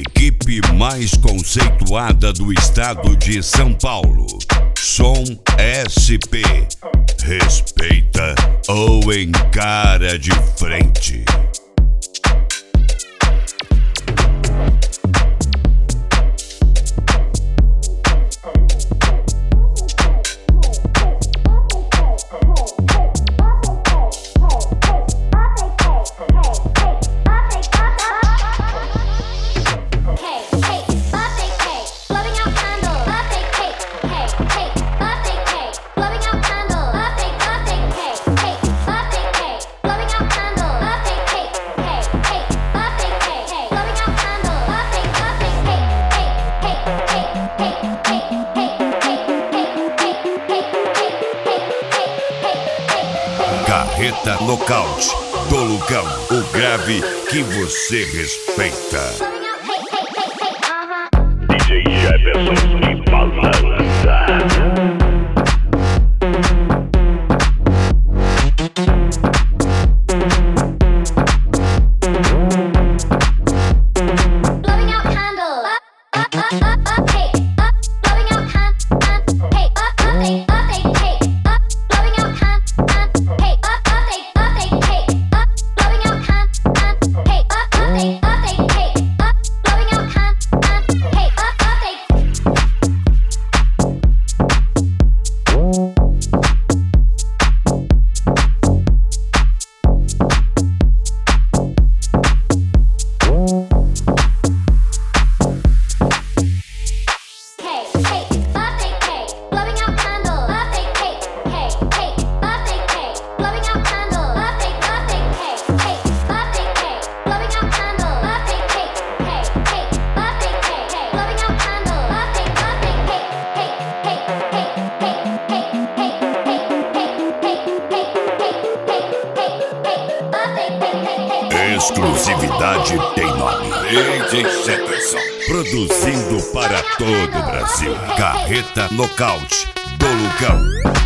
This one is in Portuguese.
equipe mais conceituada do estado de São Paulo. Som SP. Respeita ou encara de frente. Carreta Nocaute do Lucão, o grave que você respeita. DJ Jefferson de Balança. Exclusividade tem nome. DJ Jefferson. Produzindo para todo o Brasil. Carreta Nocaute do Lucão.